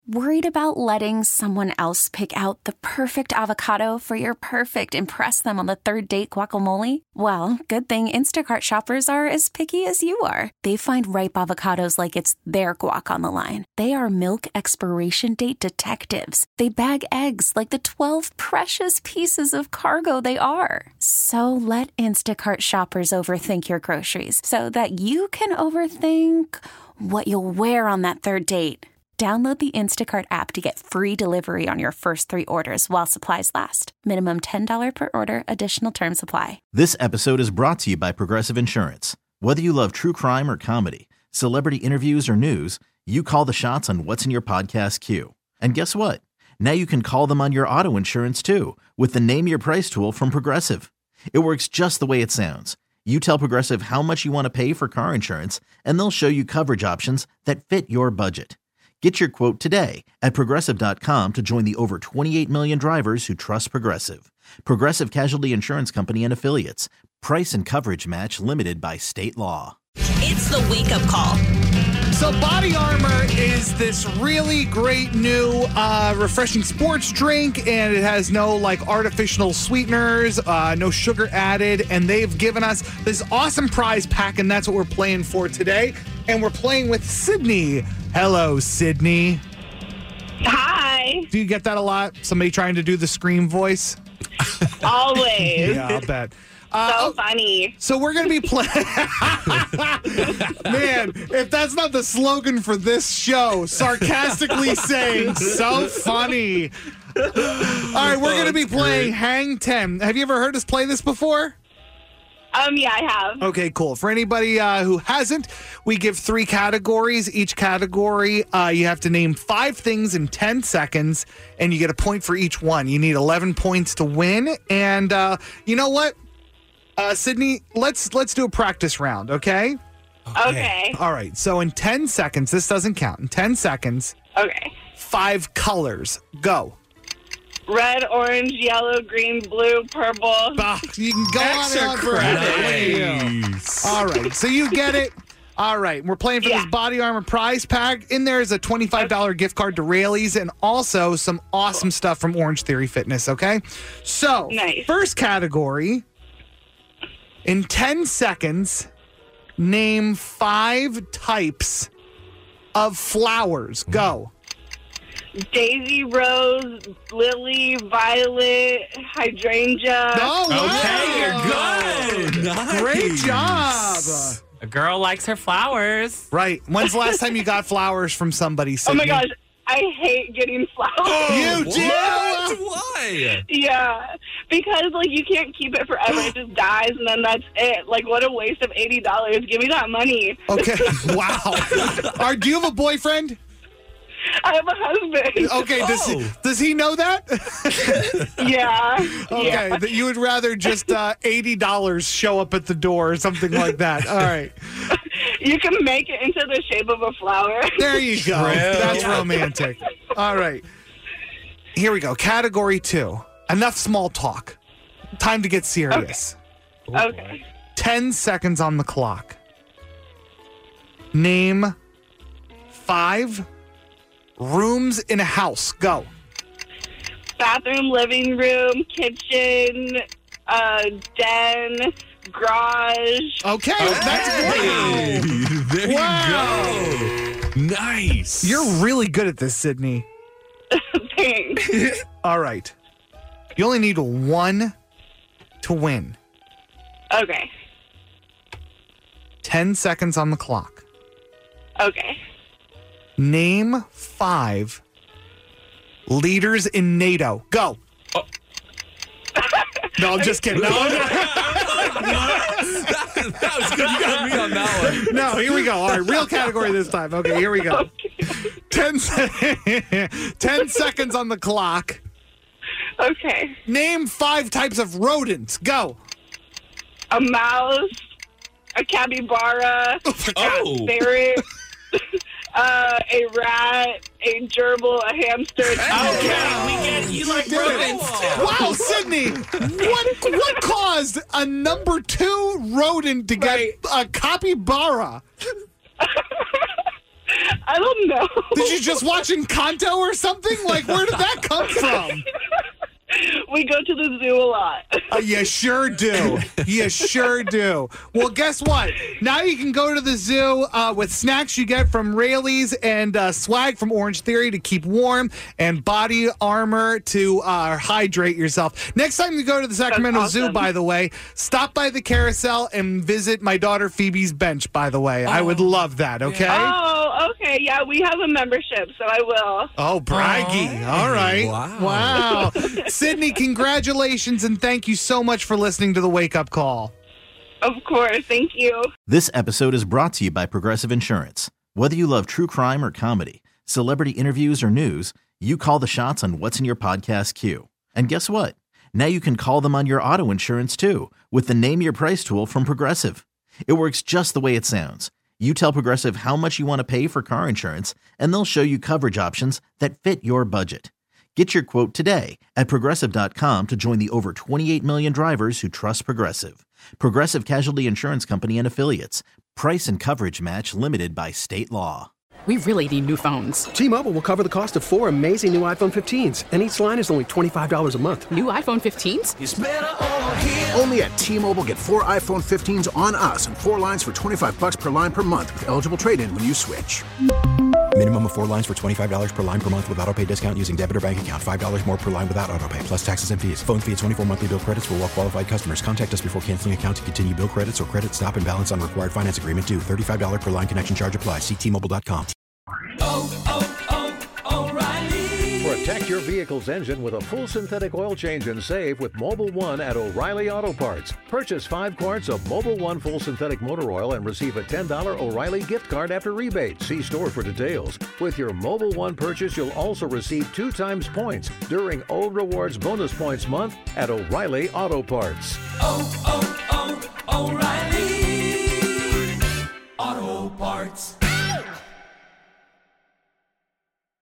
Worried about letting someone else pick out the perfect avocado for your perfect impress them on the third date guacamole? Well, good thing Instacart shoppers are as picky as you are. They find ripe avocados like it's their guac on the line. They are milk expiration date detectives. They bag eggs like the 12 precious pieces of cargo they are. So let Instacart shoppers overthink your groceries so that you can overthink what you'll wear on that third date. Download the Instacart app to get free delivery on your first 3 orders while supplies last. Minimum $10 per order. Additional terms apply. This episode is brought to you by Progressive Insurance. Whether you love true crime or comedy, celebrity interviews or news, you call the shots on what's in your podcast queue. And guess what? Now you can call them on your auto insurance too with the Name Your Price tool from Progressive. It works just the way it sounds. You tell Progressive how much you want to pay for car insurance, and they'll show you coverage options that fit your budget. Get your quote today at Progressive.com to join the over 28 million drivers who trust Progressive. Progressive Casualty Insurance Company and Affiliates. Price and coverage match limited by state law. It's the wake-up call. So Body Armor is this really great new refreshing sports drink, and it has no artificial sweeteners, no sugar added, and they've given us this awesome prize pack, and that's what we're playing for today. And we're playing with Sydney. Hello, Sydney. Hi. Do you get that a lot? Somebody trying to do the scream voice? Always. Yeah, I'll bet. So funny. So we're going to be playing. Man, if that's not the slogan for this show, sarcastically saying, so funny. All right, we're going to be playing Hang 10. Have you ever heard us play this before? Yeah, I have. Okay, cool. For anybody who hasn't, we give 3 categories. Each category, you have to name 5 things in 10 seconds, and you get a point for each one. You need 11 points to win. And you know what? Sydney, let's do a practice round, okay? Okay. All right. So in 10 seconds, this doesn't count. In 10 seconds, Okay. 5 colors. Go. Red, orange, yellow, green, blue, purple. You can go on and on forever. All right. So you get it. All right. We're playing for this Body Armor prize pack. In there is a $25 gift card to Raley's and also some awesome stuff from Orange Theory Fitness, okay? So, First category. In 10 seconds, name 5 types of flowers. Go. Daisy, rose, lily, violet, hydrangea. Okay, you're good. Nice. Great job. A girl likes her flowers. Right. When's the last time you got flowers from somebody, Sydney? Oh my gosh, I hate getting flowers. You do? Why? Yeah, because you can't keep it forever. It just dies, and then that's it. What a waste of $80. Give me that money. Okay. Wow. Do you have a boyfriend? I have a husband. Okay, does he know that? Yeah. Okay, Yeah. that you would rather just $80 show up at the door or something like that. All right. You can make it into the shape of a flower. There you go. True. That's romantic. All right. Here we go. Category 2. Enough small talk. Time to get serious. Okay. 10 seconds on the clock. Name 5 rooms in a house. Go. Bathroom, living room, kitchen, den, garage. Okay, that's Hey, great. there you go. Nice. You're really good at this, Sydney. Thanks. All right. You only need 1 to win. Okay. 10 seconds on the clock. Okay. Name 5 leaders in NATO. Go. No, I'm just kidding. No, That was good. You got me on that one. no, here we go. All right, real category this time. Okay, here we go. 10 seconds on the clock. Okay. Name 5 types of rodents. Go. A mouse, a capybara, a ferret, a rat, a gerbil, a hamster. Okay, we get you like rodents too. Wow, Sydney, what caused a number 2 rodent to get a capybara? I don't know. Did you just watch Encanto or something? Like, where did that come from? We go to the zoo a lot. You sure do. You sure do. Well, guess what? Now you can go to the zoo with snacks you get from Rayleigh's and swag from Orange Theory to keep warm and body armor to hydrate yourself. Next time you go to the Sacramento Zoo, by the way, stop by the carousel and visit my daughter Phoebe's bench, by the way. I would love that, okay? Oh, okay. Yeah, we have a membership, so I will. Oh, braggy. All right. Wow. Sydney, congratulations, and thank you so much for listening to the Wake Up Call. Of course. Thank you. This episode is brought to you by Progressive Insurance. Whether you love true crime or comedy, celebrity interviews or news, you call the shots on what's in your podcast queue. And guess what? Now you can call them on your auto insurance too with the Name Your Price tool from Progressive. It works just the way it sounds. You tell Progressive how much you want to pay for car insurance, and they'll show you coverage options that fit your budget. Get your quote today at Progressive.com to join the over 28 million drivers who trust Progressive. Progressive Casualty Insurance Company and Affiliates. Price and coverage match limited by state law. We really need new phones. T-Mobile will cover the cost of 4 amazing new iPhone 15s, and each line is only $25 a month. New iPhone 15s? It's better over here. Only at T-Mobile, get 4 iPhone 15s on us and 4 lines for $25 per line per month with eligible trade-in when you switch. Minimum of 4 lines for $25 per line per month with autopay discount using debit or bank account. $5 more per line without autopay, plus taxes and fees. Phone fee at 24 monthly bill credits for well-qualified customers. Contact us before canceling account to continue bill credits or credit stop and balance on required finance agreement due. $35 per line connection charge applies. See T-Mobile.com. O'Reilly. Protect your vehicle's engine with a full synthetic oil change and save with Mobil 1 at O'Reilly Auto Parts. Purchase 5 quarts of Mobil 1 full synthetic motor oil and receive a $10 O'Reilly gift card after rebate. See store for details. With your Mobil 1 purchase, you'll also receive 2 times points during O Rewards Bonus Points Month at O'Reilly Auto Parts. O'Reilly Auto Parts.